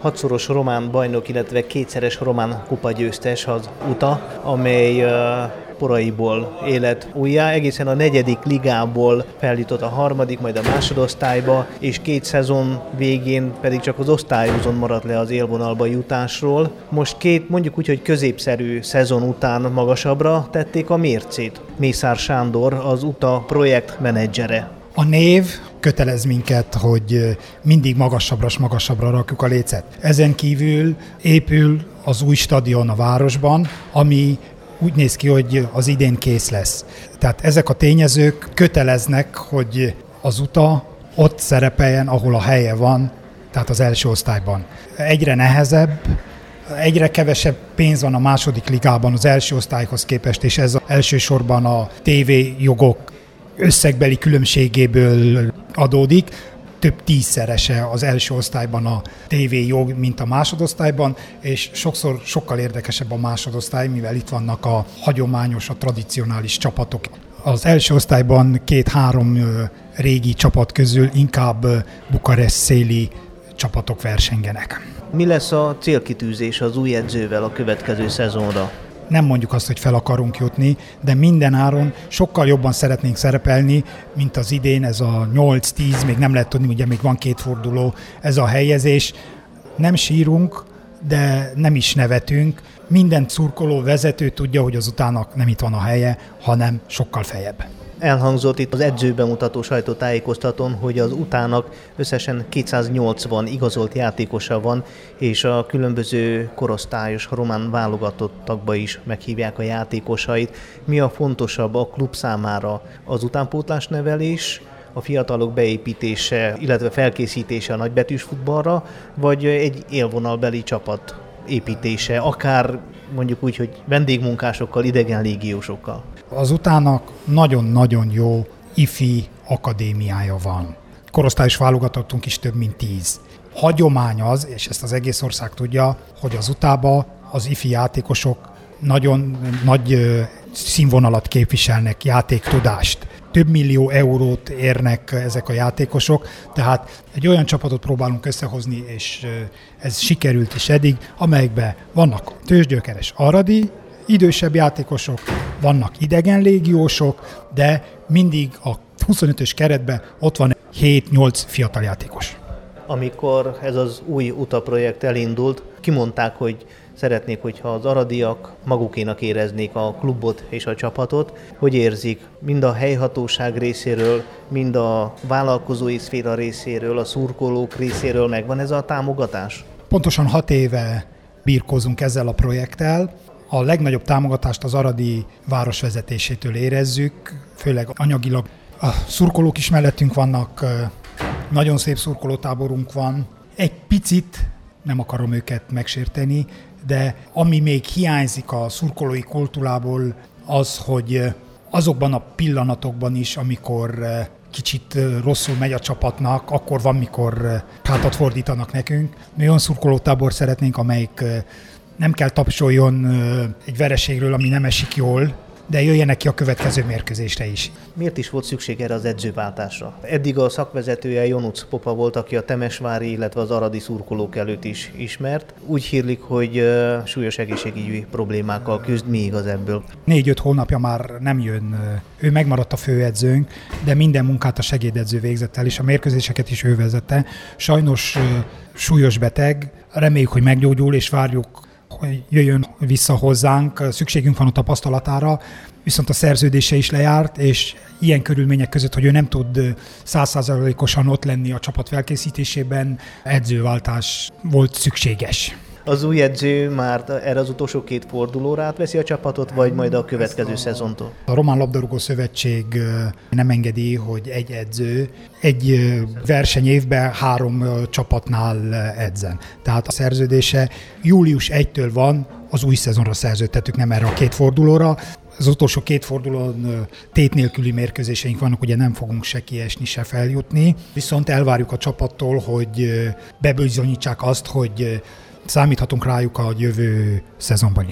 6-szoros román bajnok, illetve 2-szeres román kupagyőztes az UTA, amely poraiból élet újjá. Egészen a 4. ligából feljutott a 3., majd a másodosztályba, és 2 szezon végén pedig csak az osztályozón maradt le az élvonalba jutásról. Most 2, mondjuk úgy, hogy középszerű szezon után magasabbra tették a mércét. Mészár Sándor, az UTA projektmenedzsere. A név kötelez minket, hogy mindig magasabbra rakjuk a lécet. Ezen kívül épül az új stadion a városban, ami úgy néz ki, hogy az idén kész lesz. Tehát ezek a tényezők köteleznek, hogy az UTA ott szerepeljen, ahol a helye van, tehát az első osztályban. Egyre nehezebb, egyre kevesebb pénz van a második ligában az első osztályhoz képest, és ez elsősorban a TV jogok összegbeli különbségéből adódik. Több 10-szerese az első osztályban a TV jog, mint a másodosztályban, és sokszor sokkal érdekesebb a másodosztály, mivel itt vannak a hagyományos, a tradicionális csapatok. Az első osztályban 2-3 régi csapat közül inkább Bukarest széli csapatok versengenek. Mi lesz a célkitűzés az új edzővel a következő szezonra? Nem mondjuk azt, hogy fel akarunk jutni, de minden áron sokkal jobban szeretnénk szerepelni, mint az idén, ez a 8-10, még nem lehet tudni, ugye még van 2 forduló, ez a helyezés. Nem sírunk, de nem is nevetünk. Minden szurkoló vezető tudja, hogy az utának nem itt van a helye, hanem sokkal feljebb. Elhangzott itt az edzőbemutató sajtótájékoztatón, hogy az UTA-nak összesen 280 igazolt játékosa van, és a különböző korosztályos román válogatottakba is meghívják a játékosait. Mi a fontosabb a klub számára? Az utánpótlás nevelés, a fiatalok beépítése, illetve felkészítése a nagybetűs futballra, vagy egy élvonalbeli csapat építése, akár mondjuk úgy, hogy vendégmunkásokkal, idegen légiósokkal? Az UTA-nak nagyon-nagyon jó ifi akadémiája van. Korosztályos válogatottunk is több mint 10. Hagyomány az, és ezt az egész ország tudja, hogy az UTA-ba az ifi játékosok nagyon nagy színvonalat képviselnek, játéktudást. Több millió eurót érnek ezek a játékosok, tehát egy olyan csapatot próbálunk összehozni, és ez sikerült is eddig, amelyekben vannak tőzsgyökeres aradi, idősebb játékosok, vannak idegen légiósok, de mindig a 25-ös keretben ott van 7-8 fiatal játékos. Amikor ez az új UTA projekt elindult, kimondták, hogy szeretnék, hogyha az aradiak magukénak éreznék a klubot és a csapatot. Hogy érzik mind a helyhatóság részéről, mind a vállalkozói szféra részéről, a szurkolók részéről megvan ez a támogatás? Pontosan 6 éve birkózunk ezzel a projekttel. A legnagyobb támogatást az aradi városvezetésétől érezzük, főleg anyagilag. A szurkolók is mellettünk vannak, nagyon szép szurkolótáborunk van. Egy picit, nem akarom őket megsérteni, de ami még hiányzik a szurkolói kultúrából, az, hogy azokban a pillanatokban is, amikor kicsit rosszul megy a csapatnak, akkor van, mikor hátat fordítanak nekünk. Mi olyan szurkolótábor szeretnénk, amelyik nem kell tapsoljon egy vereségről, ami nem esik jól, de jöjjenek ki a következő mérkőzésre is. Miért is volt szükség erre az edzőváltásra? Eddig a szakvezetője Jonuc Popa volt, aki a temesvári, illetve az aradi szurkolók előtt is ismert. Úgy hírlik, hogy súlyos egészségügyi problémákkal küzd. Mi igaz ebből? 4-5 hónapja már nem jön. Ő megmaradt a főedzőnk, de minden munkát a segédedző végzett el, és a mérkőzéseket is ő vezette. Sajnos súlyos beteg, reméljük, hogy meggyógyul, és várjuk, hogy jöjjön vissza hozzánk, szükségünk van a tapasztalatára, viszont a szerződése is lejárt, és ilyen körülmények között, hogy ő nem tud 100%-osan ott lenni a csapat felkészítésében, edzőváltás volt szükséges. Az új edző már erre az utolsó 2 fordulóra átveszi a csapatot, vagy majd a következő szezontól? A Román Labdarúgó Szövetség nem engedi, hogy egy edző egy versenyévben 3 csapatnál edzen. Tehát a szerződése július 1-től van, az új szezonra szerződtettük, nem erre a 2 fordulóra. Az utolsó 2 fordulón tét nélküli mérkőzéseink vannak, ugye nem fogunk se kiesni, se feljutni. Viszont elvárjuk a csapattól, hogy bebizonyítsák azt, hogy számíthatunk rájuk a jövő szezonban is.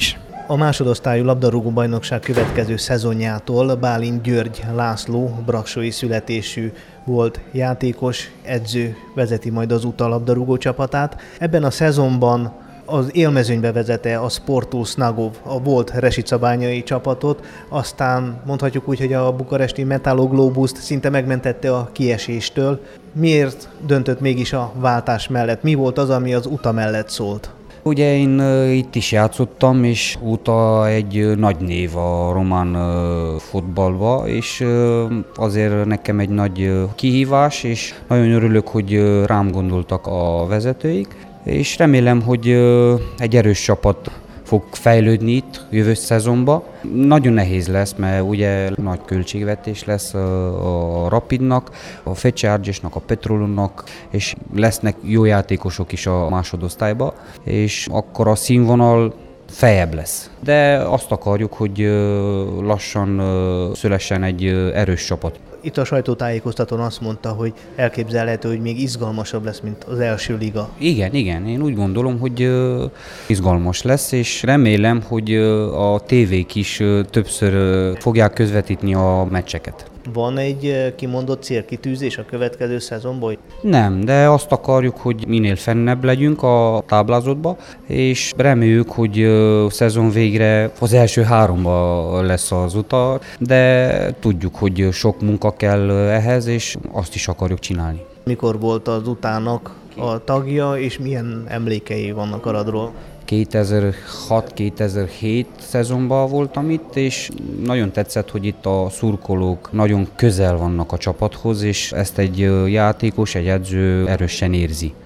A másodosztályú labdarúgó-bajnokság következő szezonjától Bálint György László brassói születésű volt játékos, edző vezeti majd az UTA labdarúgó csapatát. Ebben a szezonban az élmezőnybe vezette a Sportul Snagov, a volt resicabányai csapatot, aztán mondhatjuk úgy, hogy a bukaresti Metaloglobuszt szinte megmentette a kieséstől. Miért döntött mégis a váltás mellett? Mi volt az, ami az UTA mellett szólt? Ugye én itt is játszottam, és UTA egy nagy név a román fotballba, és azért nekem egy nagy kihívás, és nagyon örülök, hogy rám gondoltak a vezetőik, és remélem, hogy egy erős csapat fog fejlődni itt jövő szezonban. Nagyon nehéz lesz, mert ugye nagy költségvetés lesz a Rapidnak, a Fechargesnak, a Petrolonnak, és lesznek jó játékosok is a másodosztályban, és akkor a színvonal feljebb lesz. De azt akarjuk, hogy lassan szülessen egy erős csapat. Itt a sajtótájékoztatón azt mondta, hogy elképzelhető, hogy még izgalmasabb lesz, mint az első liga. Igen, én úgy gondolom, hogy izgalmas lesz, és remélem, hogy a tévék is többször fogják közvetíteni a meccseket. Van egy kimondott célkitűzés a következő szezonban? Nem, de azt akarjuk, hogy minél fennebb legyünk a táblázatba, és reméljük, hogy szezon végre az első háromba lesz az UTA, de tudjuk, hogy sok munka kell ehhez, és azt is akarjuk csinálni. Mikor volt az UTA-nak a tagja, és milyen emlékei vannak Aradról? 2006-2007 szezonban voltam itt, és nagyon tetszett, hogy itt a szurkolók nagyon közel vannak a csapathoz, és ezt egy játékos, egy edző erősen érzi.